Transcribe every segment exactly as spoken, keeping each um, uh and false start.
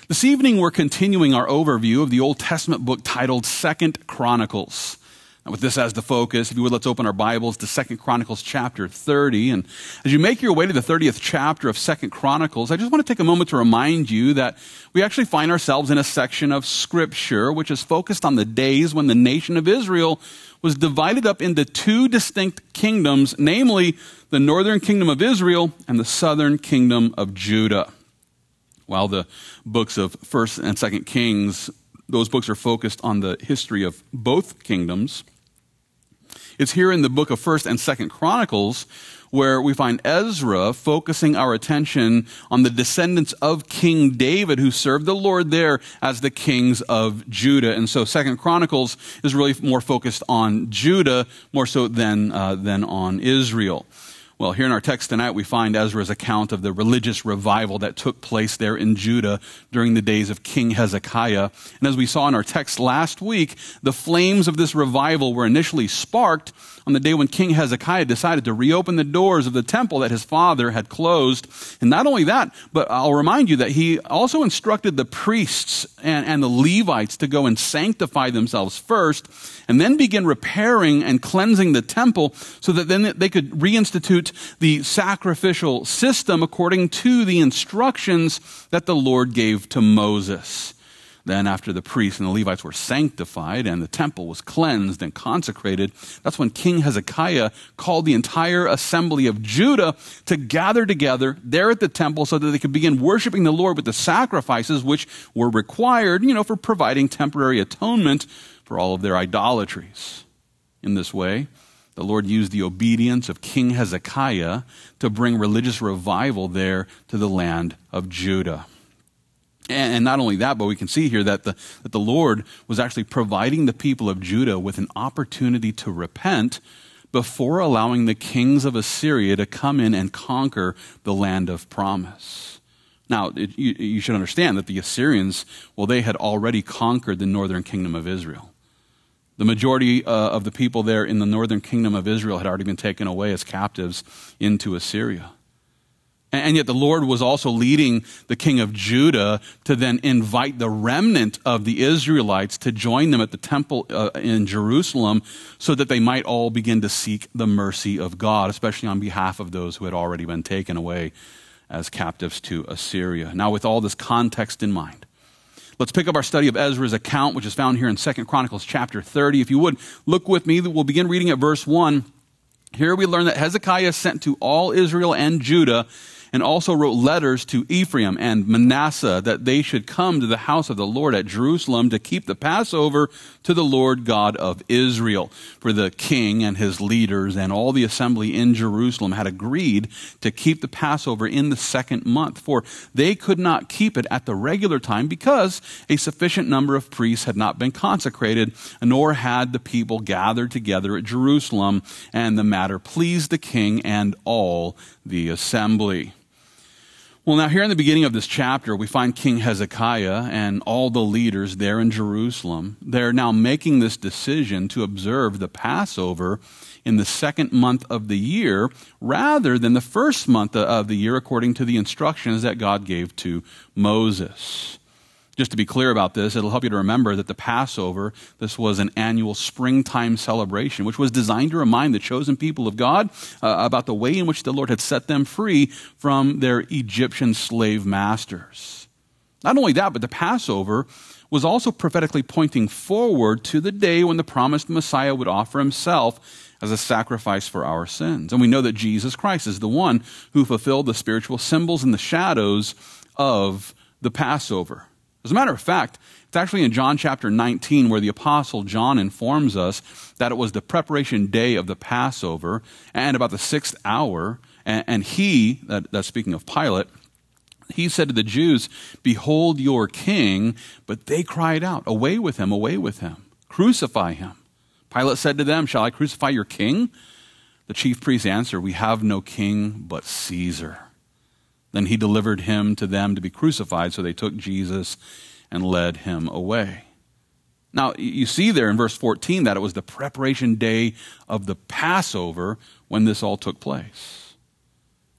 This evening, we're continuing our overview of the Old Testament book titled Second Chronicles. And with this as the focus, if you would, let's open our Bibles to Second Chronicles chapter thirty. And as you make your way to the thirtieth chapter of Second Chronicles, I just want to take a moment to remind you that we actually find ourselves in a section of Scripture which is focused on the days when the nation of Israel was divided up into two distinct kingdoms, namely the northern kingdom of Israel and the southern kingdom of Judah. While the books of First and Second Kings, those books are focused on the history of both kingdoms, it's here in the book of First and Second Chronicles where we find Ezra focusing our attention on the descendants of King David who served the Lord there as the kings of Judah. And so Second Chronicles is really more focused on Judah more so than, uh, than on Israel. Well, here in our text tonight, we find Ezra's account of the religious revival that took place there in Judah during the days of King Hezekiah. And as we saw in our text last week, the flames of this revival were initially sparked on the day when King Hezekiah decided to reopen the doors of the temple that his father had closed. And not only that, but I'll remind you that he also instructed the priests and, and the Levites to go and sanctify themselves first and then begin repairing and cleansing the temple so that then they could reinstitute the sacrificial system according to the instructions that the Lord gave to Moses. Then after the priests and the Levites were sanctified and the temple was cleansed and consecrated, that's when King Hezekiah called the entire assembly of Judah to gather together there at the temple so that they could begin worshiping the Lord with the sacrifices which were required, you know, for providing temporary atonement for all of their idolatries. In this way, the Lord used the obedience of King Hezekiah to bring religious revival there to the land of Judah. And not only that, but we can see here that the, that the Lord was actually providing the people of Judah with an opportunity to repent before allowing the kings of Assyria to come in and conquer the land of promise. Now, it, you, you should understand that the Assyrians, well, they had already conquered the northern kingdom of Israel. The majority uh, of the people there in the northern kingdom of Israel had already been taken away as captives into Assyria. And yet the Lord was also leading the king of Judah to then invite the remnant of the Israelites to join them at the temple uh, in Jerusalem so that they might all begin to seek the mercy of God, especially on behalf of those who had already been taken away as captives to Assyria. Now, with all this context in mind, let's pick up our study of Ezra's account, which is found here in Second Chronicles chapter thirty. If you would, look with me. We'll begin reading at verse one. Here we learn that Hezekiah sent to all Israel and Judah and also wrote letters to Ephraim and Manasseh that they should come to the house of the Lord at Jerusalem to keep the Passover to the Lord God of Israel. For the king and his leaders and all the assembly in Jerusalem had agreed to keep the Passover in the second month, for they could not keep it at the regular time because a sufficient number of priests had not been consecrated, nor had the people gathered together at Jerusalem, and the matter pleased the king and all the assembly. Well, now here in the beginning of this chapter, we find King Hezekiah and all the leaders there in Jerusalem. They're now making this decision to observe the Passover in the second month of the year rather than the first month of the year according to the instructions that God gave to Moses. Just to be clear about this, it'll help you to remember that the Passover, this was an annual springtime celebration, which was designed to remind the chosen people of God uh, about the way in which the Lord had set them free from their Egyptian slave masters. Not only that, but the Passover was also prophetically pointing forward to the day when the promised Messiah would offer himself as a sacrifice for our sins. And we know that Jesus Christ is the one who fulfilled the spiritual symbols and the shadows of the Passover. As a matter of fact, it's actually in John chapter nineteen where the apostle John informs us that it was the preparation day of the Passover and about the sixth hour, and, and he, that, that's speaking of Pilate, he said to the Jews, "Behold your king," but they cried out, "Away with him, away with him, crucify him." Pilate said to them, "Shall I crucify your king?" The chief priests answered, "We have no king but Caesar." Then he delivered him to them to be crucified, so they took Jesus and led him away. Now, you see there in verse fourteen that it was the preparation day of the Passover when this all took place.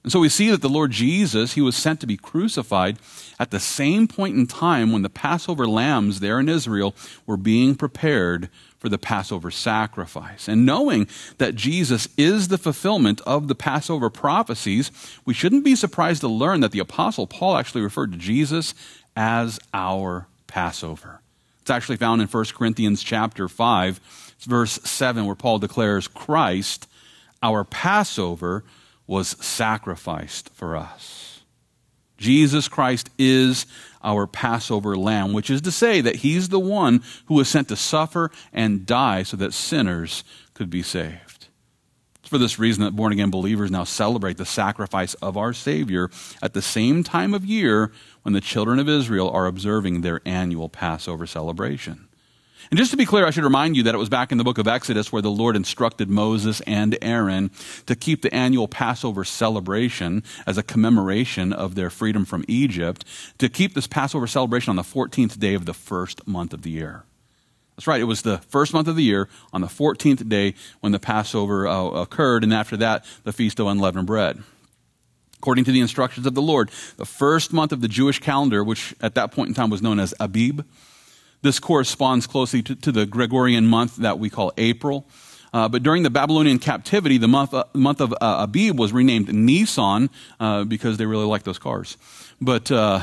And so we see that the Lord Jesus, he was sent to be crucified at the same point in time when the Passover lambs there in Israel were being prepared for the Passover sacrifice. And knowing that Jesus is the fulfillment of the Passover prophecies, we shouldn't be surprised to learn that the Apostle Paul actually referred to Jesus as our Passover. It's actually found in First Corinthians chapter five, verse seven, where Paul declares, Christ, our Passover, was sacrificed for us. Jesus Christ is our Passover lamb, which is to say that he's the one who was sent to suffer and die so that sinners could be saved. It's for this reason that born-again believers now celebrate the sacrifice of our Savior at the same time of year when the children of Israel are observing their annual Passover celebration. And just to be clear, I should remind you that it was back in the book of Exodus where the Lord instructed Moses and Aaron to keep the annual Passover celebration as a commemoration of their freedom from Egypt, to keep this Passover celebration on the fourteenth day of the first month of the year. That's right, it was the first month of the year on the fourteenth day when the Passover uh, occurred, and after that, the Feast of Unleavened Bread. According to the instructions of the Lord, the first month of the Jewish calendar, which at that point in time was known as Abib, this corresponds closely to, to the Gregorian month that we call April. Uh, but during the Babylonian captivity, the month, uh, month of uh, Abib was renamed Nisan uh, because they really liked those cars. But uh,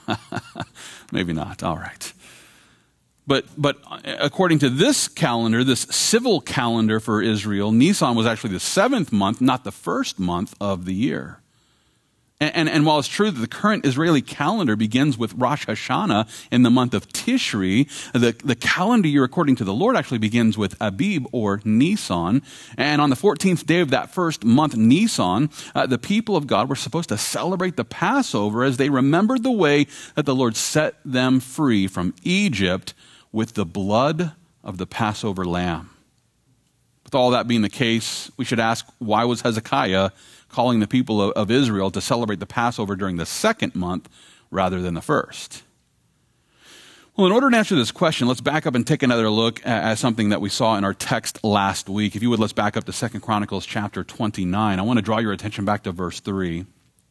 maybe not. All right. But, but according to this calendar, this civil calendar for Israel, Nisan was actually the seventh month, not the first month of the year. And, and, and while it's true that the current Israeli calendar begins with Rosh Hashanah in the month of Tishri, the, the calendar year according to the Lord actually begins with Abib or Nisan. And on the fourteenth day of that first month, Nisan, uh, the people of God were supposed to celebrate the Passover as they remembered the way that the Lord set them free from Egypt with the blood of the Passover lamb. With all that being the case, we should ask, why was Hezekiah calling the people of, of Israel to celebrate the Passover during the second month rather than the first? Well, in order to answer this question, let's back up and take another look at, at something that we saw in our text last week. If you would, let's back up to Second Chronicles chapter twenty-nine. I want to draw your attention back to verse three.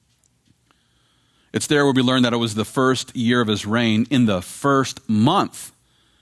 It's there where we learn that it was the first year of his reign. In the first month,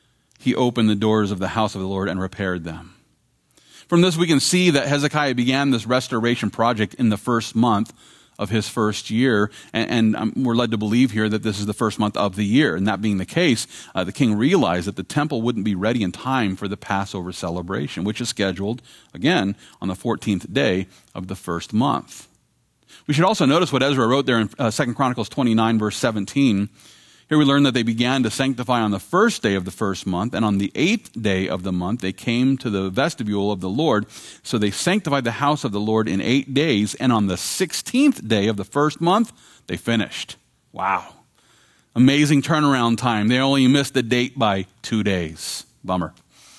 he opened the doors of the house of the Lord and repaired them. From this, we can see that Hezekiah began this restoration project in the first month of his first year, and, and um, we're led to believe here that this is the first month of the year. And that being the case, uh, the king realized that the temple wouldn't be ready in time for the Passover celebration, which is scheduled, again, on the fourteenth day of the first month. We should also notice what Ezra wrote there in uh, Second Chronicles twenty-nine, verse seventeen. Here we learn that they began to sanctify on the first day of the first month, and on the eighth day of the month they came to the vestibule of the Lord. So they sanctified the house of the Lord in eight days, and on the sixteenth day of the first month they finished. Wow. Amazing turnaround time. They only missed the date by two days. Bummer.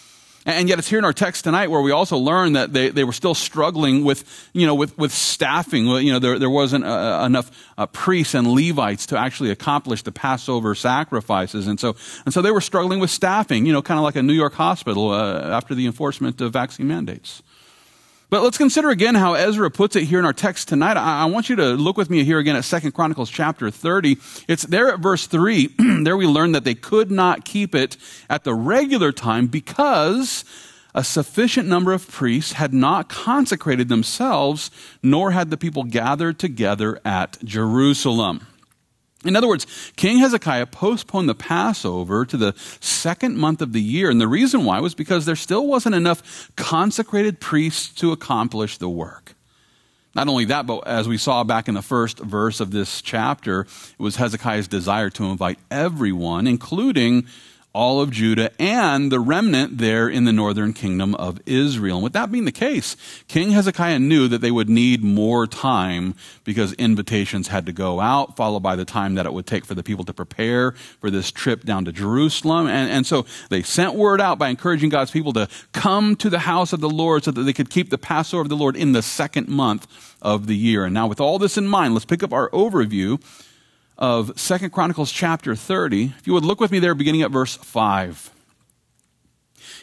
And yet it's here in our text tonight where we also learn that they, they were still struggling with, you know, with, with staffing. You know, there, there wasn't uh, enough uh, priests and Levites to actually accomplish the Passover sacrifices. And so, and so they were struggling with staffing, you know, kind of like a New York hospital uh, after the enforcement of vaccine mandates. But let's consider again how Ezra puts it here in our text tonight. I, I want you to look with me here again at Second Chronicles chapter thirty. It's there at verse three. There we learn that they could not keep it at the regular time because a sufficient number of priests had not consecrated themselves, nor had the people gathered together at Jerusalem. In other words, King Hezekiah postponed the Passover to the second month of the year, and the reason why was because there still wasn't enough consecrated priests to accomplish the work. Not only that, but as we saw back in the first verse of this chapter, it was Hezekiah's desire to invite everyone, including all of Judah and the remnant there in the northern kingdom of Israel. And with that being the case, King Hezekiah knew that they would need more time because invitations had to go out, followed by the time that it would take for the people to prepare for this trip down to Jerusalem. And, and so they sent word out by encouraging God's people to come to the house of the Lord so that they could keep the Passover of the Lord in the second month of the year. And now with all this in mind, let's pick up our overview of Second Chronicles chapter thirty. If you would look with me there beginning at verse five.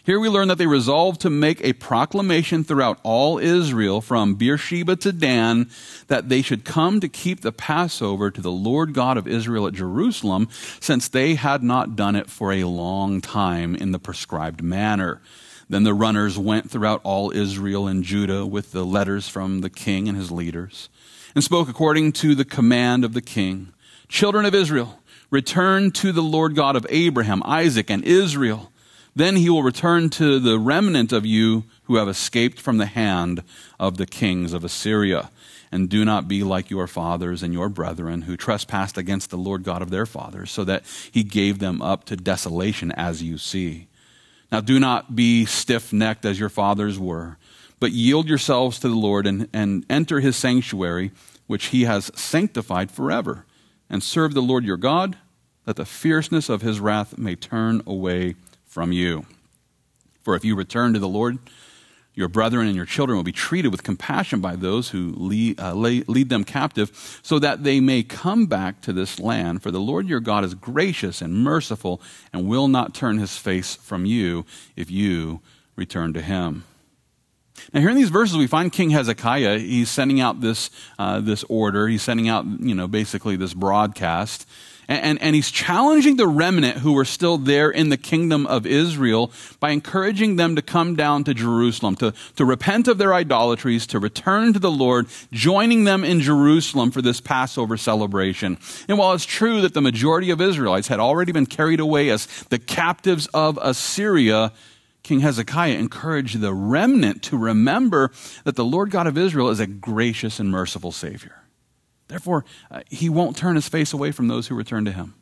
Here we learn that they resolved to make a proclamation throughout all Israel from Beersheba to Dan that they should come to keep the Passover to the Lord God of Israel at Jerusalem, since they had not done it for a long time in the prescribed manner. Then the runners went throughout all Israel and Judah with the letters from the king and his leaders, and spoke according to the command of the king. Children of Israel, return to the Lord God of Abraham, Isaac, and Israel. Then he will return to the remnant of you who have escaped from the hand of the kings of Assyria. And do not be like your fathers and your brethren who trespassed against the Lord God of their fathers, so that he gave them up to desolation, as you see. Now do not be stiff-necked as your fathers were, but yield yourselves to the Lord and, and enter his sanctuary, which he has sanctified forever, and serve the Lord your God, that the fierceness of his wrath may turn away from you. For if you return to the Lord, your brethren and your children will be treated with compassion by those who lead, uh, lead them captive, so that they may come back to this land. For the Lord your God is gracious and merciful, and will not turn his face from you if you return to him. Now, here in these verses, we find King Hezekiah. He's sending out this uh, this order. He's sending out, you know, basically this broadcast. And, and, and he's challenging the remnant who were still there in the kingdom of Israel by encouraging them to come down to Jerusalem, to, to repent of their idolatries, to return to the Lord, joining them in Jerusalem for this Passover celebration. And while it's true that the majority of Israelites had already been carried away as the captives of Assyria, King Hezekiah encouraged the remnant to remember that the Lord God of Israel is a gracious and merciful Savior. Therefore, uh, he won't turn his face away from those who return to him.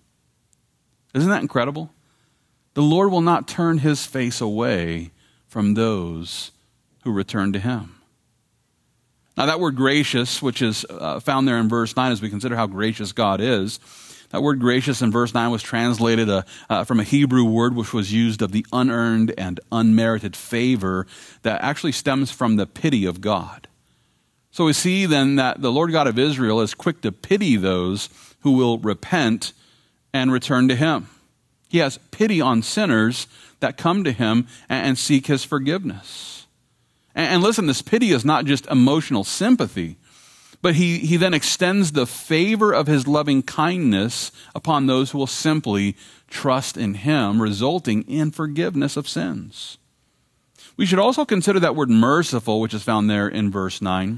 Isn't that incredible? The Lord will not turn his face away from those who return to him. Now, that word gracious, which is uh, found there in verse nine, as we consider how gracious God is, that word gracious in verse nine was translated uh, uh, from a Hebrew word which was used of the unearned and unmerited favor that actually stems from the pity of God. So we see then that the Lord God of Israel is quick to pity those who will repent and return to him. He has pity on sinners that come to him and seek his forgiveness. And listen, this pity is not just emotional sympathy, but he, he then extends the favor of his loving kindness upon those who will simply trust in him, resulting in forgiveness of sins. We should also consider that word merciful, which is found there in verse nine.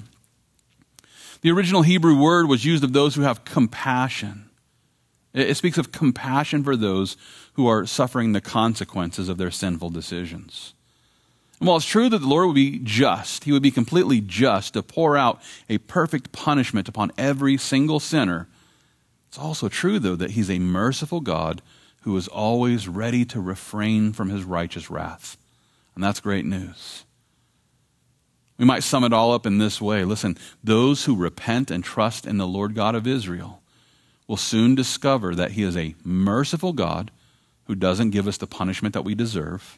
The original Hebrew word was used of those who have compassion. It speaks of compassion for those who are suffering the consequences of their sinful decisions. And while it's true that the Lord would be just, he would be completely just to pour out a perfect punishment upon every single sinner, it's also true, though, that he's a merciful God who is always ready to refrain from his righteous wrath. And that's great news. We might sum it all up in this way. Listen, those who repent and trust in the Lord God of Israel will soon discover that he is a merciful God who doesn't give us the punishment that we deserve.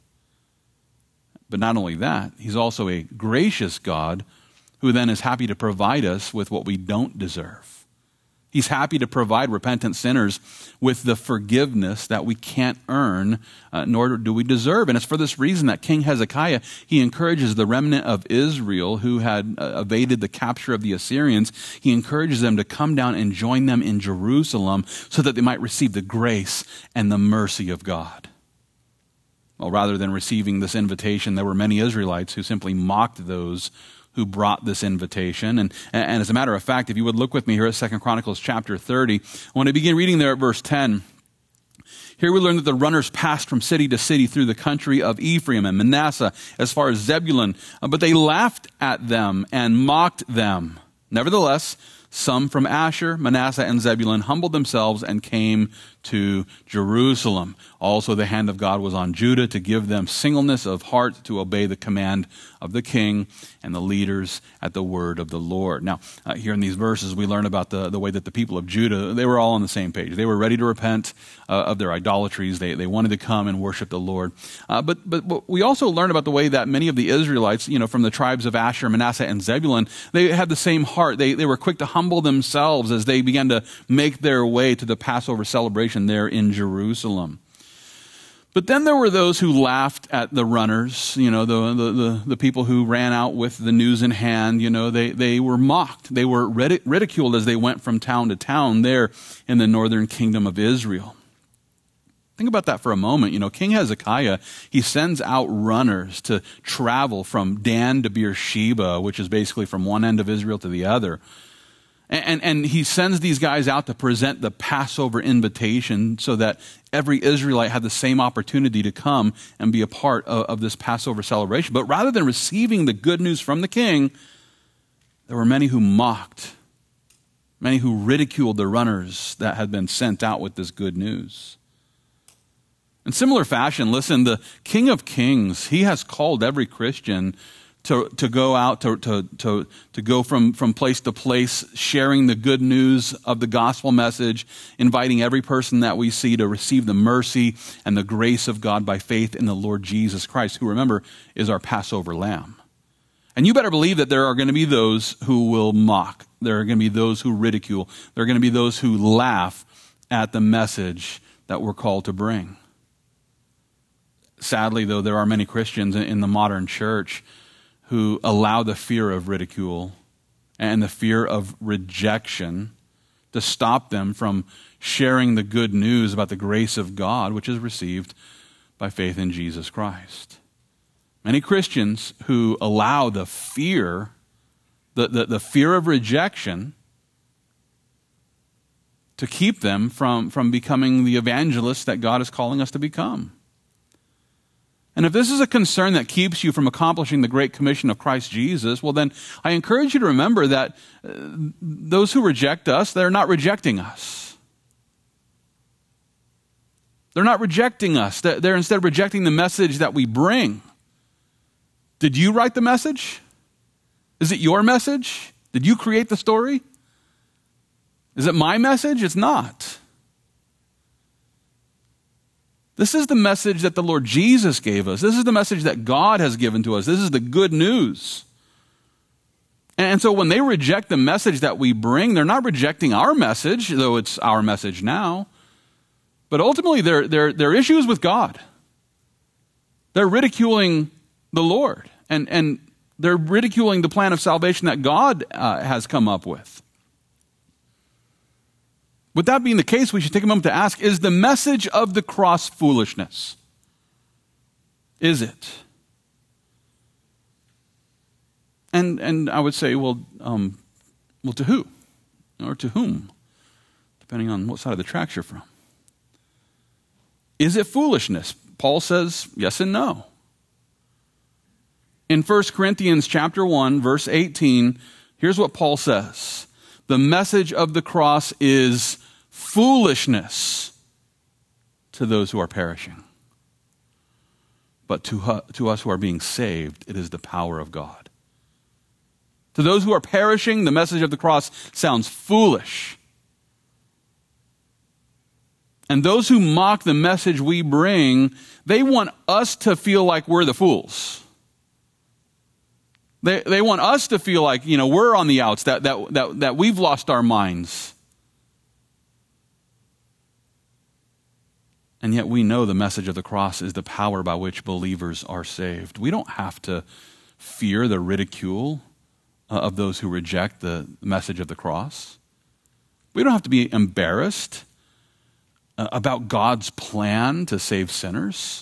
But not only that, he's also a gracious God who then is happy to provide us with what we don't deserve. He's happy to provide repentant sinners with the forgiveness that we can't earn, uh, nor do we deserve. And it's for this reason that King Hezekiah, he encourages the remnant of Israel who had uh, evaded the capture of the Assyrians, he encourages them to come down and join them in Jerusalem so that they might receive the grace and the mercy of God. Well, rather than receiving this invitation, there were many Israelites who simply mocked those who brought this invitation. And, and as a matter of fact, if you would look with me here at Second Chronicles chapter thirty, when I begin reading there at verse ten, here we learn that the runners passed from city to city through the country of Ephraim and Manasseh as far as Zebulun, but they laughed at them and mocked them. Nevertheless, some from Asher, Manasseh, and Zebulun humbled themselves and came to Jerusalem. Also, the hand of God was on Judah to give them singleness of heart to obey the command of the king and the leaders at the word of the Lord. Now, uh, here in these verses, we learn about the, the way that the people of Judah, they were all on the same page. They were ready to repent uh, of their idolatries. They, they wanted to come and worship the Lord. Uh, but, but, but we also learn about the way that many of the Israelites, you know, from the tribes of Asher, Manasseh, and Zebulun, they had the same heart. They, they were quick to humble themselves as they began to make their way to the Passover celebration there in Jerusalem. But then there were those who laughed at the runners, you know, the, the, the, the people who ran out with the news in hand. You know, they, they were mocked. They were ridiculed as they went from town to town there in the northern kingdom of Israel. Think about that for a moment. You know, King Hezekiah, he sends out runners to travel from Dan to Beersheba, which is basically from one end of Israel to the other. And, and he sends these guys out to present the Passover invitation so that every Israelite had the same opportunity to come and be a part of, of this Passover celebration. But rather than receiving the good news from the king, there were many who mocked, many who ridiculed the runners that had been sent out with this good news. In similar fashion, listen, the King of Kings, he has called every Christian To, to go out, to, to, to, to go from, from place to place, sharing the good news of the gospel message, inviting every person that we see to receive the mercy and the grace of God by faith in the Lord Jesus Christ, who, remember, is our Passover lamb. And you better believe that there are going to be those who will mock. There are going to be those who ridicule. There are going to be those who laugh at the message that we're called to bring. Sadly, though, there are many Christians in, in the modern church who allow the fear of ridicule and the fear of rejection to stop them from sharing the good news about the grace of God, which is received by faith in Jesus Christ. Many Christians who allow the fear, the, the, the fear of rejection, to keep them from, from becoming the evangelists that God is calling us to become. And if this is a concern that keeps you from accomplishing the Great Commission of Christ Jesus, well then I encourage you to remember that uh, those who reject us, they're not rejecting us. They're not rejecting us. They're instead rejecting the message that we bring. Did you write the message? Is it your message? Did you create the story? Is it my message? It's not. This is the message that the Lord Jesus gave us. This is the message that God has given to us. This is the good news. And so when they reject the message that we bring, they're not rejecting our message, though it's our message now. But ultimately, they're, they're, they're issues with God. They're ridiculing the Lord. And, and they're ridiculing the plan of salvation that God uh, has come up with. With that being the case, we should take a moment to ask, is the message of the cross foolishness? Is it? And and I would say, well, um, well, to who? Or to whom? Depending on what side of the tracks you're from. Is it foolishness? Paul says yes and no. In First Corinthians chapter one, verse eighteen, here's what Paul says. The message of the cross is foolishness to those who are perishing. But to, to us who are being saved, it is the power of God. To those who are perishing, the message of the cross sounds foolish. And those who mock the message we bring, they want us to feel like we're the fools. They, they want us to feel like, you know, we're on the outs, that, that, that, that we've lost our minds. And yet we know the message of the cross is the power by which believers are saved. We don't have to fear the ridicule uh, of those who reject the message of the cross. We don't have to be embarrassed uh, about God's plan to save sinners.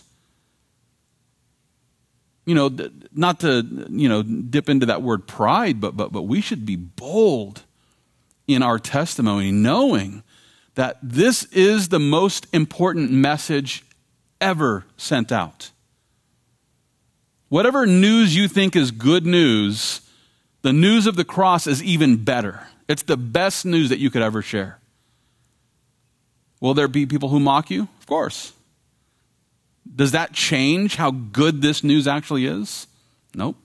You know, not to, you know, dip into that word pride, but but but we should be bold in our testimony, knowing that this is the most important message ever sent out. Whatever news you think is good news, the news of the cross is even better. It's the best news that you could ever share. Will there be people who mock you? Of course. Does that change how good this news actually is? Nope.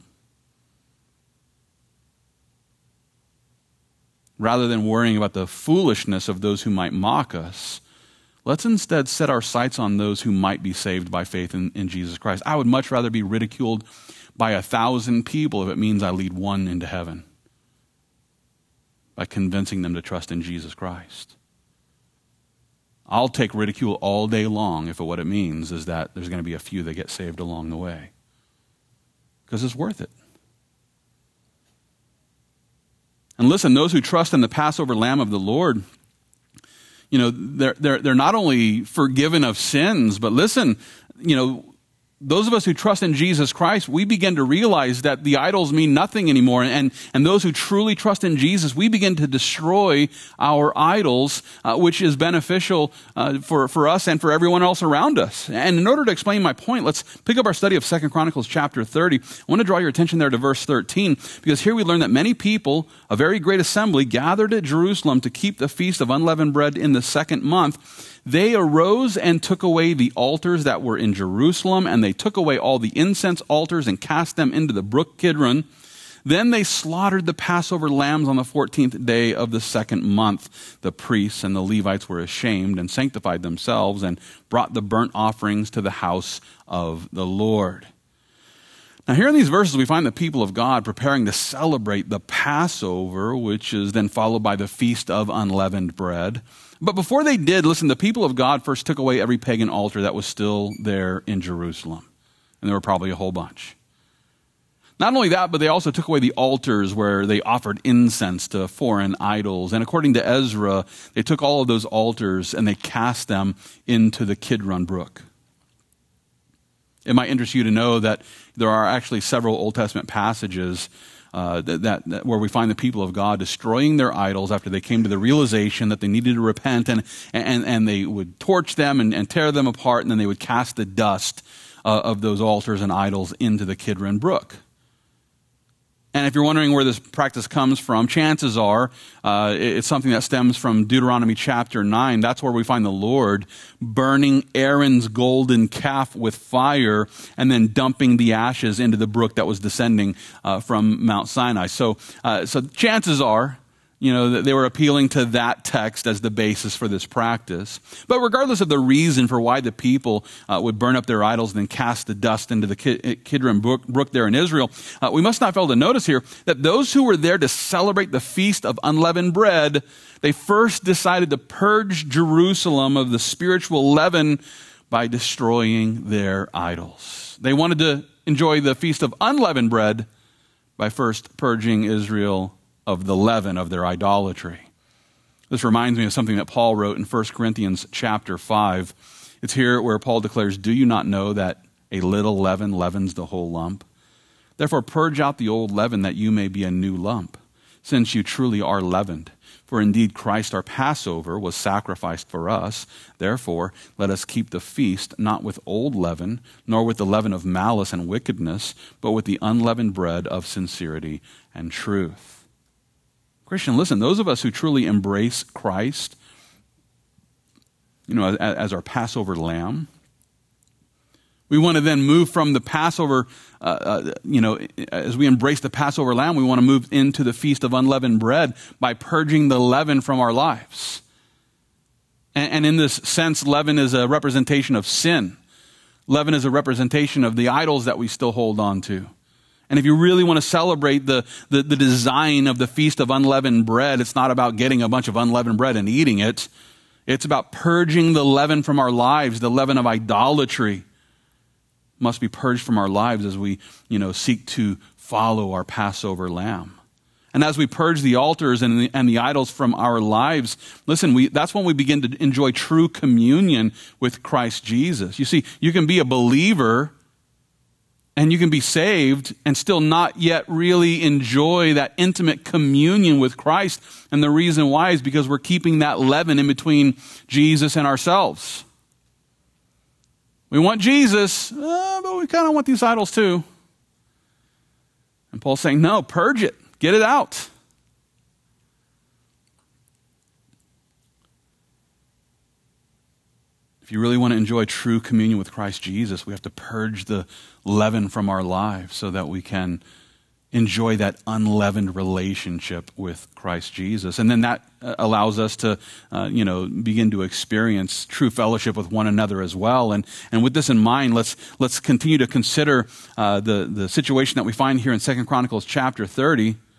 Rather than worrying about the foolishness of those who might mock us, let's instead set our sights on those who might be saved by faith in, in Jesus Christ. I would much rather be ridiculed by a thousand people if it means I lead one into heaven by convincing them to trust in Jesus Christ. I'll take ridicule all day long if what it means is that there's going to be a few that get saved along the way. Because it's worth it. And listen, those who trust in the Passover Lamb of the Lord, you know, they're, they're, they're not only forgiven of sins, but listen, you know, those of us who trust in Jesus Christ, we begin to realize that the idols mean nothing anymore. And, and those who truly trust in Jesus, we begin to destroy our idols, uh, which is beneficial uh, for, for us and for everyone else around us. And in order to explain my point, let's pick up our study of Second Chronicles chapter thirty. I want to draw your attention there to verse thirteen, because here we learn that many people, a very great assembly, gathered at Jerusalem to keep the feast of unleavened bread in the second month. They arose and took away the altars that were in Jerusalem, and they took away all the incense altars and cast them into the brook Kidron. Then they slaughtered the Passover lambs on the fourteenth day of the second month. The priests and the Levites were ashamed and sanctified themselves and brought the burnt offerings to the house of the Lord. Now here in these verses we find the people of God preparing to celebrate the Passover, which is then followed by the Feast of Unleavened Bread. But before they did, listen, the people of God first took away every pagan altar that was still there in Jerusalem. And there were probably a whole bunch. Not only that, but they also took away the altars where they offered incense to foreign idols. And according to Ezra, they took all of those altars and they cast them into the Kidron Brook. It might interest you to know that there are actually several Old Testament passages uh, that, that, that where we find the people of God destroying their idols after they came to the realization that they needed to repent, and and, and they would torch them and, and tear them apart, and then they would cast the dust uh, of those altars and idols into the Kidron Brook. And if you're wondering where this practice comes from, chances are uh, it's something that stems from Deuteronomy chapter nine. That's where we find the Lord burning Aaron's golden calf with fire and then dumping the ashes into the brook that was descending uh, from Mount Sinai. So, uh, so chances are, you know, that they were appealing to that text as the basis for this practice. But regardless of the reason for why the people uh, would burn up their idols and then cast the dust into the Kidron Brook, Brook there in Israel, uh, we must not fail to notice here that those who were there to celebrate the Feast of Unleavened Bread, they first decided to purge Jerusalem of the spiritual leaven by destroying their idols. They wanted to enjoy the Feast of Unleavened Bread by first purging Israel of the leaven of their idolatry. This reminds me of something that Paul wrote in First Corinthians chapter five. It's here where Paul declares, "Do you not know that a little leaven leavens the whole lump? Therefore purge out the old leaven that you may be a new lump, since you truly are leavened. For indeed Christ our Passover was sacrificed for us. Therefore let us keep the feast not with old leaven, nor with the leaven of malice and wickedness, but with the unleavened bread of sincerity and truth." Christian, listen, those of us who truly embrace Christ, you know, as, as our Passover lamb, we want to then move from the Passover, uh, uh, you know, as we embrace the Passover lamb, we want to move into the Feast of Unleavened Bread by purging the leaven from our lives. And, and in this sense, leaven is a representation of sin. Leaven is a representation of the idols that we still hold on to. And if you really want to celebrate the, the, the design of the Feast of Unleavened Bread, it's not about getting a bunch of unleavened bread and eating it. It's about purging the leaven from our lives. The leaven of idolatry must be purged from our lives as we, you know, seek to follow our Passover lamb. And as we purge the altars and the, and the idols from our lives, listen, we, that's when we begin to enjoy true communion with Christ Jesus. You see, you can be a believer and you can be saved and still not yet really enjoy that intimate communion with Christ. And the reason why is because we're keeping that leaven in between Jesus and ourselves. We want Jesus, uh, but we kind of want these idols too. And Paul's saying, no, purge it. Get it out. If you really want to enjoy true communion with Christ Jesus, we have to purge the leaven from our lives so that we can enjoy that unleavened relationship with Christ Jesus. And then that allows us to, uh, you know, begin to experience true fellowship with one another as well. And and with this in mind, let's let's continue to consider uh, the, the situation that we find here in Second Chronicles chapter thirty.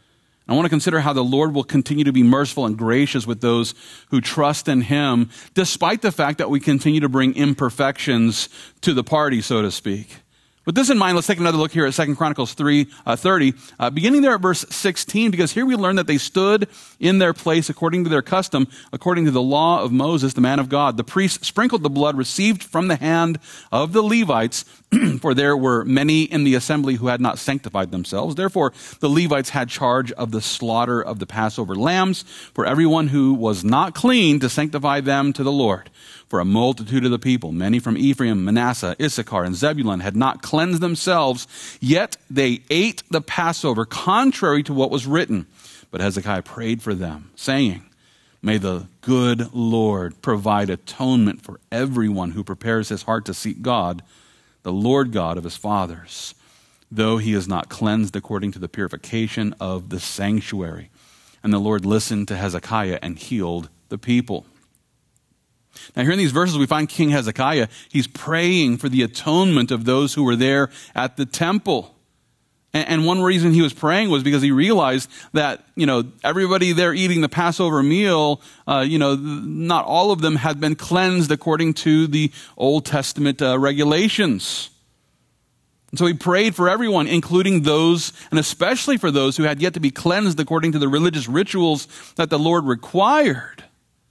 I want to consider how the Lord will continue to be merciful and gracious with those who trust in him, despite the fact that we continue to bring imperfections to the party, so to speak. With this in mind, let's take another look here at Second Chronicles three thirty, uh, beginning there at verse sixteen, because here we learn that they stood in their place according to their custom, according to the law of Moses, the man of God. The priests sprinkled the blood received from the hand of the Levites, for there were many in the assembly who had not sanctified themselves. Therefore, the Levites had charge of the slaughter of the Passover lambs for everyone who was not clean, to sanctify them to the Lord. For a multitude of the people, many from Ephraim, Manasseh, Issachar, and Zebulun, had not cleansed themselves, yet they ate the Passover contrary to what was written. But Hezekiah prayed for them, saying, "May the good Lord provide atonement for everyone who prepares his heart to seek God, the Lord God of his fathers, though he is not cleansed according to the purification of the sanctuary." And the Lord listened to Hezekiah and healed the people. Now, here in these verses, we find King Hezekiah. He's praying for the atonement of those who were there at the temple. And one reason he was praying was because he realized that, you know, everybody there eating the Passover meal, uh, you know, not all of them had been cleansed according to the Old Testament uh, regulations. And so he prayed for everyone, including those, and especially for those who had yet to be cleansed according to the religious rituals that the Lord required.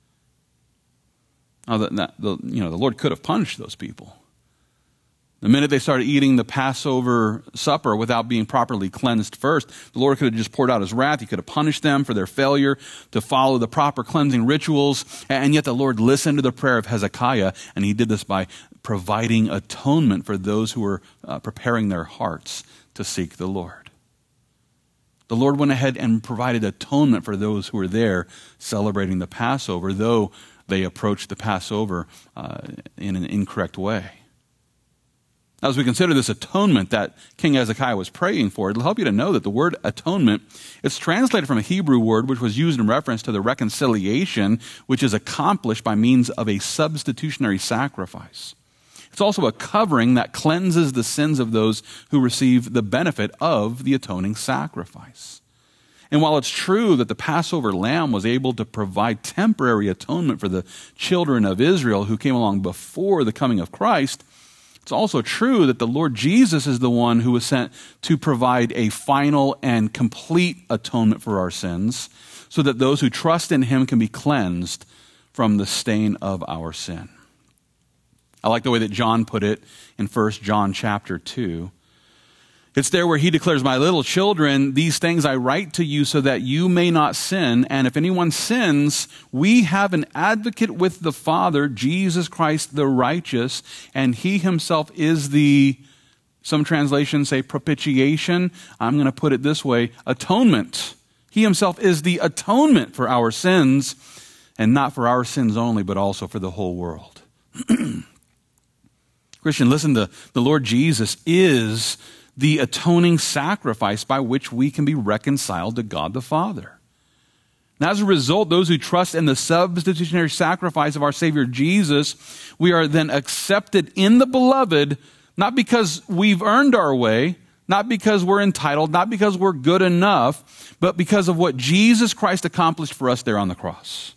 Now, the, the, you know, the Lord could have punished those people. The minute they started eating the Passover supper without being properly cleansed first, the Lord could have just poured out his wrath. He could have punished them for their failure to follow the proper cleansing rituals. And yet the Lord listened to the prayer of Hezekiah, and he did this by providing atonement for those who were uh, preparing their hearts to seek the Lord. The Lord went ahead and provided atonement for those who were there celebrating the Passover, though they approached the Passover uh, in an incorrect way. As we consider this atonement that King Hezekiah was praying for, it'll help you to know that the word atonement is translated from a Hebrew word which was used in reference to the reconciliation which is accomplished by means of a substitutionary sacrifice. It's also a covering that cleanses the sins of those who receive the benefit of the atoning sacrifice. And while it's true that the Passover lamb was able to provide temporary atonement for the children of Israel who came along before the coming of Christ, it's also true that the Lord Jesus is the one who was sent to provide a final and complete atonement for our sins, so that those who trust in him can be cleansed from the stain of our sin. I like the way that John put it in First John chapter two. It's there where he declares, "My little children, these things I write to you so that you may not sin. And if anyone sins, we have an advocate with the Father, Jesus Christ the righteous. And he himself is the," some translations say propitiation. I'm going to put it this way, atonement. He himself is the atonement for our sins, and not for our sins only, but also for the whole world. Christian, listen, the, the Lord Jesus is the atoning sacrifice by which we can be reconciled to God the Father. And as a result, those who trust in the substitutionary sacrifice of our Savior Jesus, we are then accepted in the Beloved, not because we've earned our way, not because we're entitled, not because we're good enough, but because of what Jesus Christ accomplished for us there on the cross.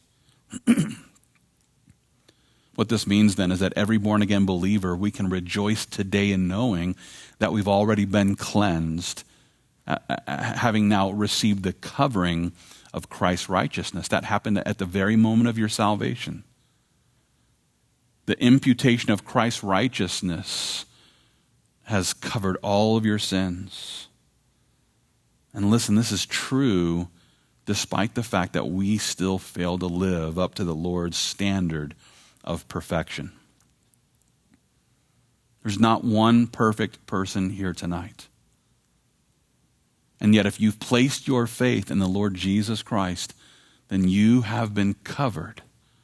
What this means then is that every born-again believer, we can rejoice today in knowing that we've already been cleansed, uh, having now received the covering of Christ's righteousness. That happened at the very moment of your salvation. The imputation of Christ's righteousness has covered all of your sins. And listen, this is true despite the fact that we still fail to live up to the Lord's standard of perfection. There's not one perfect person here tonight. And yet, if you've placed your faith in the Lord Jesus Christ, then you have been covered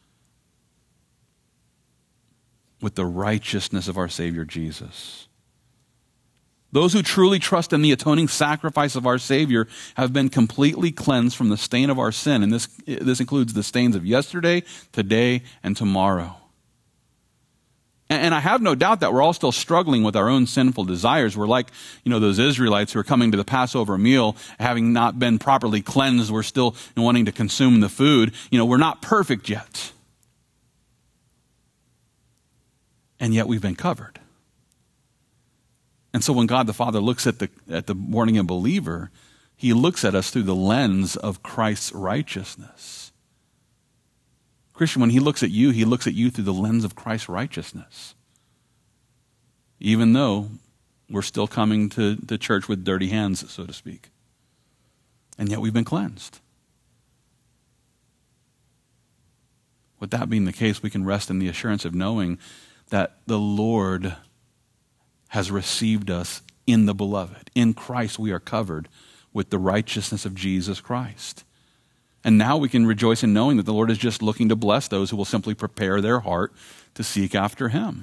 with the righteousness of our Savior Jesus. Those who truly trust in the atoning sacrifice of our Savior have been completely cleansed from the stain of our sin. And this, this includes the stains of yesterday, today, and tomorrow. And, and I have no doubt that we're all still struggling with our own sinful desires. We're like, you know, those Israelites who are coming to the Passover meal, having not been properly cleansed. We're still wanting to consume the food. You know, we're not perfect yet. And yet we've been covered. And so when God the Father looks at the at the born-again believer, he looks at us through the lens of Christ's righteousness. Christian, when he looks at you, he looks at you through the lens of Christ's righteousness. Even though we're still coming to the church with dirty hands, so to speak. And yet we've been cleansed. With that being the case, we can rest in the assurance of knowing that the Lord has received us in the beloved. In Christ we are covered with the righteousness of Jesus Christ. And now we can rejoice in knowing that the Lord is just looking to bless those who will simply prepare their heart to seek after him.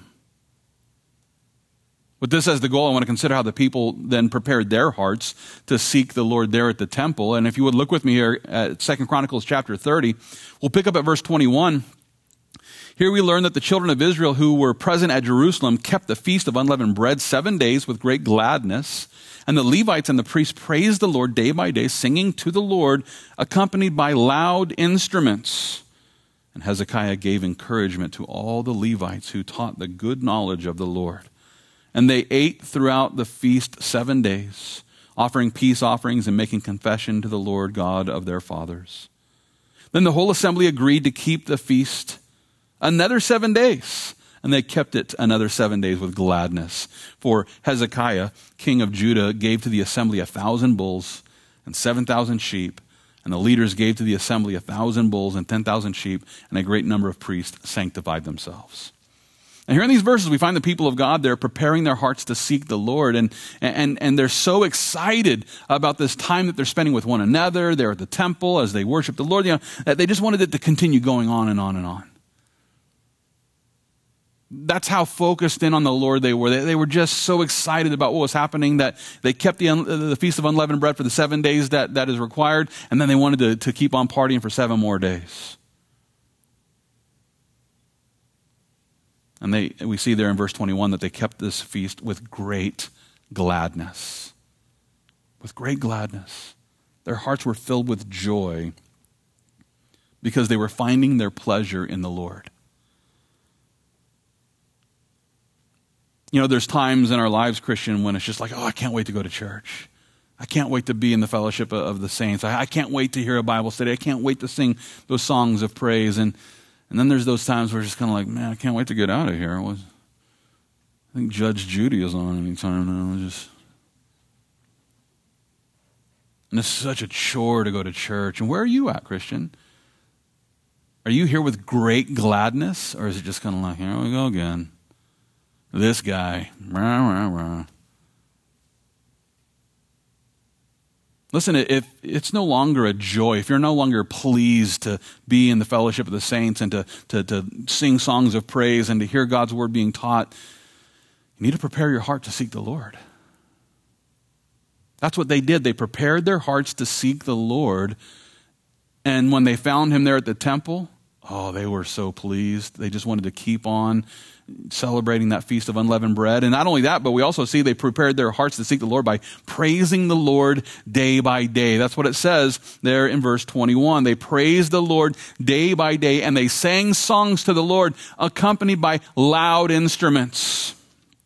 With this as the goal, I want to consider how the people then prepared their hearts to seek the Lord there at the temple. And if you would look with me here at Second Chronicles chapter thirty, we'll pick up at verse twenty-one. Here we learn that the children of Israel who were present at Jerusalem kept the feast of unleavened bread seven days with great gladness. And the Levites and the priests praised the Lord day by day, singing to the Lord, accompanied by loud instruments. And Hezekiah gave encouragement to all the Levites who taught the good knowledge of the Lord. And they ate throughout the feast seven days, offering peace offerings and making confession to the Lord God of their fathers. Then the whole assembly agreed to keep the feast another seven days. And they kept it another seven days with gladness. For Hezekiah, king of Judah, gave to the assembly a thousand bulls and seven thousand sheep. And the leaders gave to the assembly a thousand bulls and ten thousand sheep. And a great number of priests sanctified themselves. And here in these verses, we find the people of God there preparing their hearts to seek the Lord. And, and, and they're so excited about this time that they're spending with one another. They're at the temple as they worship the Lord. You know, that they just wanted it to continue going on and on and on. That's how focused in on the Lord they were. They, they were just so excited about what was happening that they kept the, the Feast of Unleavened Bread for the seven days that, that is required, and then they wanted to, to keep on partying for seven more days. And they we see there in verse twenty-one that they kept this feast with great gladness. With great gladness. Their hearts were filled with joy because they were finding their pleasure in the Lord. You know, there's times in our lives, Christian, when it's just like, oh, I can't wait to go to church. I can't wait to be in the fellowship of the saints. I, I can't wait to hear a Bible study. I can't wait to sing those songs of praise. And and then there's those times where it's just kind of like, man, I can't wait to get out of here. I, was, I think Judge Judy is on any time now. Just, and it's such a chore to go to church. And where are you at, Christian? Are you here with great gladness? Or is it just kind of like, here we go again? This guy. Rah, rah, rah. Listen, if it's no longer a joy, if you're no longer pleased to be in the fellowship of the saints and to, to, to sing songs of praise and to hear God's word being taught, you need to prepare your heart to seek the Lord. That's what they did. They prepared their hearts to seek the Lord. And when they found him there at the temple, oh, they were so pleased. They just wanted to keep on celebrating that feast of unleavened bread. And not only that, but we also see they prepared their hearts to seek the Lord by praising the Lord day by day. That's what it says there in verse twenty-one. They praised the Lord day by day, and they sang songs to the Lord accompanied by loud instruments.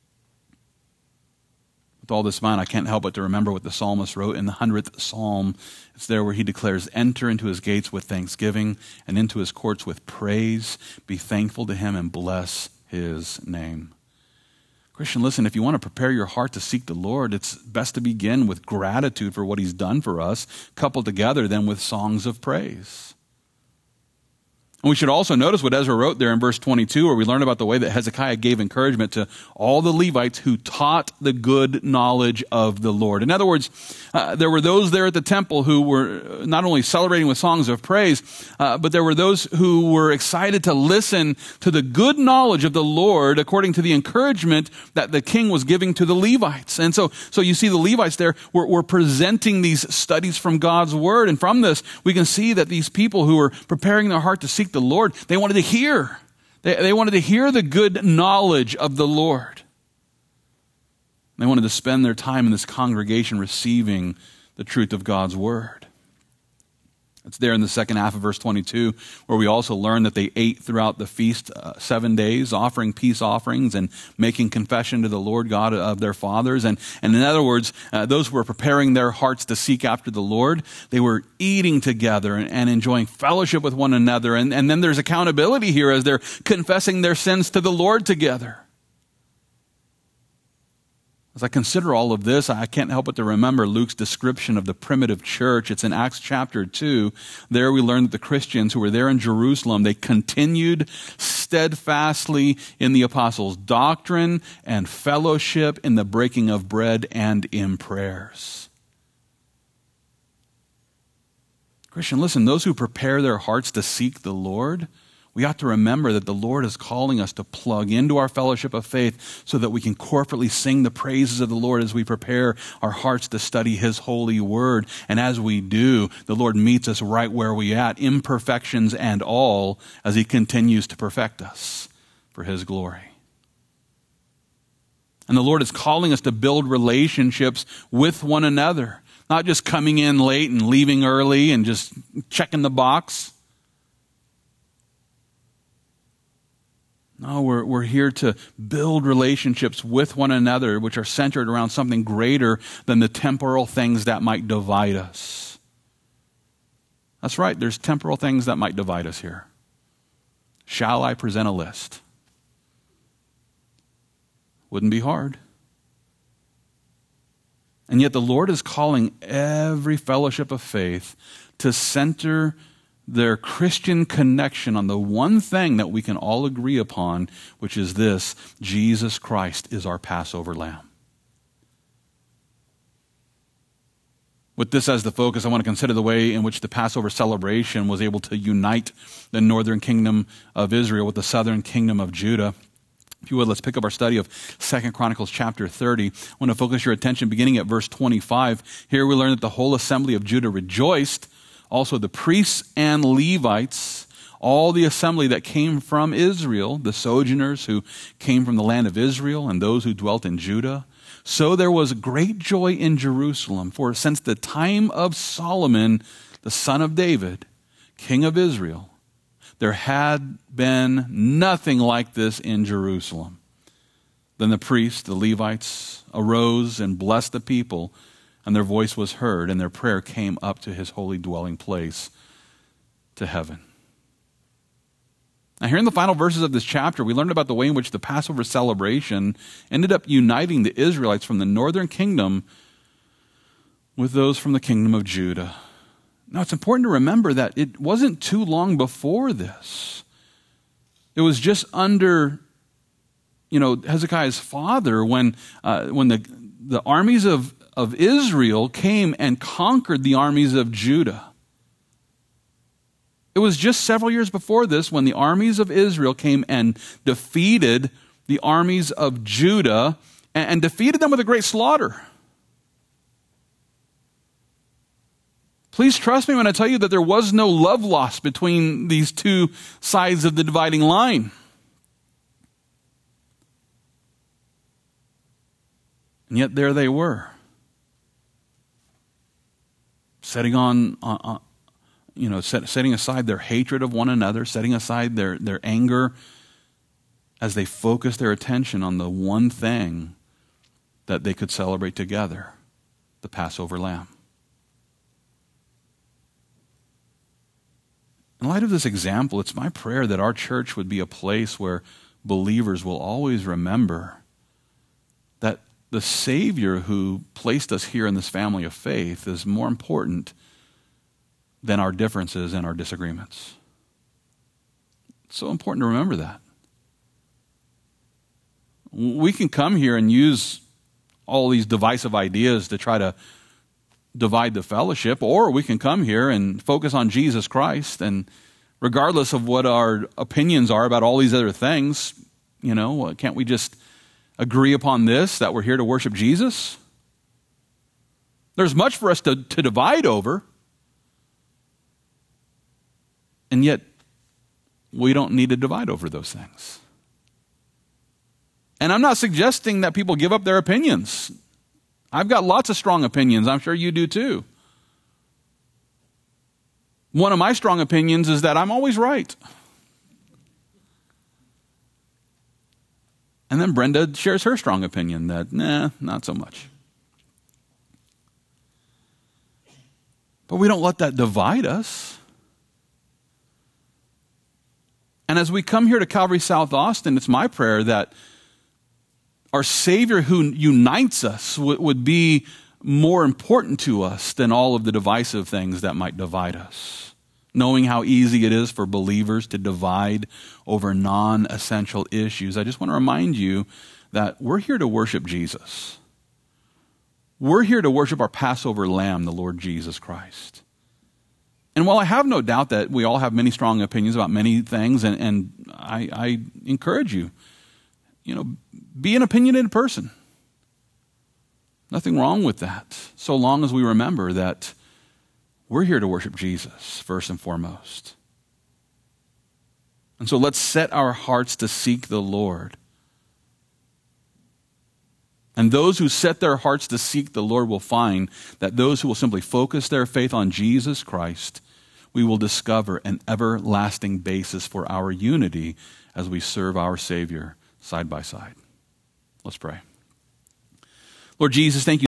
With all this in mind, I can't help but to remember what the psalmist wrote in the hundredth psalm. It's there where he declares, enter into his gates with thanksgiving and into his courts with praise. Be thankful to him and bless his name. Christian, listen, if you want to prepare your heart to seek the Lord, it's best to begin with gratitude for what he's done for us, coupled together then with songs of praise. And we should also notice what Ezra wrote there in verse twenty-two, where we learn about the way that Hezekiah gave encouragement to all the Levites who taught the good knowledge of the Lord. In other words, uh, there were those there at the temple who were not only celebrating with songs of praise, uh, but there were those who were excited to listen to the good knowledge of the Lord according to the encouragement that the king was giving to the Levites. And so, so you see the Levites there were, were presenting these studies from God's word. And from this, we can see that these people who were preparing their heart to seek the Lord, they wanted to hear. They, they wanted to hear the good knowledge of the Lord. They wanted to spend their time in this congregation receiving the truth of God's word. It's there in the second half of verse twenty-two, where we also learn that they ate throughout the feast uh, seven days, offering peace offerings and making confession to the Lord God of their fathers. And, and in other words, uh, those who were preparing their hearts to seek after the Lord, they were eating together and, and enjoying fellowship with one another. And, and then there's accountability here as they're confessing their sins to the Lord together. As I consider all of this, I can't help but to remember Luke's description of the primitive church. It's in Acts chapter two. There we learn that the Christians who were there in Jerusalem, they continued steadfastly in the apostles' doctrine and fellowship, in the breaking of bread and in prayers. Christian, listen, those who prepare their hearts to seek the Lord, we ought to remember that the Lord is calling us to plug into our fellowship of faith so that we can corporately sing the praises of the Lord as we prepare our hearts to study His holy word. And as we do, the Lord meets us right where we at, imperfections and all, as He continues to perfect us for His glory. And the Lord is calling us to build relationships with one another, not just coming in late and leaving early and just checking the box. No, we're, we're here to build relationships with one another which are centered around something greater than the temporal things that might divide us. That's right, there's temporal things that might divide us here. Shall I present a list? Wouldn't be hard. And yet the Lord is calling every fellowship of faith to center their Christian connection on the one thing that we can all agree upon, which is this: Jesus Christ is our Passover lamb. With this as the focus, I want to consider the way in which the Passover celebration was able to unite the northern kingdom of Israel with the southern kingdom of Judah. If you would, let's pick up our study of Second Chronicles chapter thirty. I want to focus your attention beginning at verse twenty-five. Here we learn that the whole assembly of Judah rejoiced, also the priests and Levites, all the assembly that came from Israel, the sojourners who came from the land of Israel and those who dwelt in Judah. So there was great joy in Jerusalem, for since the time of Solomon, the son of David, king of Israel, there had been nothing like this in Jerusalem. Then the priests, the Levites, arose and blessed the people, and their voice was heard, and their prayer came up to His holy dwelling place, to heaven. Now, here in the final verses of this chapter, we learned about the way in which the Passover celebration ended up uniting the Israelites from the northern kingdom with those from the kingdom of Judah. Now, it's important to remember that it wasn't too long before this. It was just under, you know, Hezekiah's father when uh, when the the armies of of Israel came and conquered the armies of Judah. It was just several years before this when the armies of Israel came and defeated the armies of Judah and, and defeated them with a great slaughter. Please trust me when I tell you that there was no love lost between these two sides of the dividing line. And yet there they were, setting on, uh, you know, set, setting aside their hatred of one another, setting aside their, their anger, as they focused their attention on the one thing that they could celebrate together, the Passover lamb. In light of this example, it's my prayer that our church would be a place where believers will always remember that the Savior who placed us here in this family of faith is more important than our differences and our disagreements. It's so important to remember that. We can come here and use all these divisive ideas to try to divide the fellowship, or we can come here and focus on Jesus Christ, and regardless of what our opinions are about all these other things, you know, can't we just agree upon this, that we're here to worship Jesus? There's much for us to, to divide over. And yet, we don't need to divide over those things. And I'm not suggesting that people give up their opinions. I've got lots of strong opinions. I'm sure you do too. One of my strong opinions is that I'm always right. And then Brenda shares her strong opinion that, nah, not so much. But we don't let that divide us. And as we come here to Calvary South Austin, it's my prayer that our Savior who unites us would, would be more important to us than all of the divisive things that might divide us. Knowing how easy it is for believers to divide over non-essential issues, I just want to remind you that we're here to worship Jesus. We're here to worship our Passover Lamb, the Lord Jesus Christ. And while I have no doubt that we all have many strong opinions about many things, and, and I, I encourage you, you know, be an opinionated person. Nothing wrong with that, so long as we remember that we're here to worship Jesus first and foremost. And so let's set our hearts to seek the Lord. And those who set their hearts to seek the Lord will find that those who will simply focus their faith on Jesus Christ, we will discover an everlasting basis for our unity as we serve our Savior side by side. Let's pray. Lord Jesus, thank you.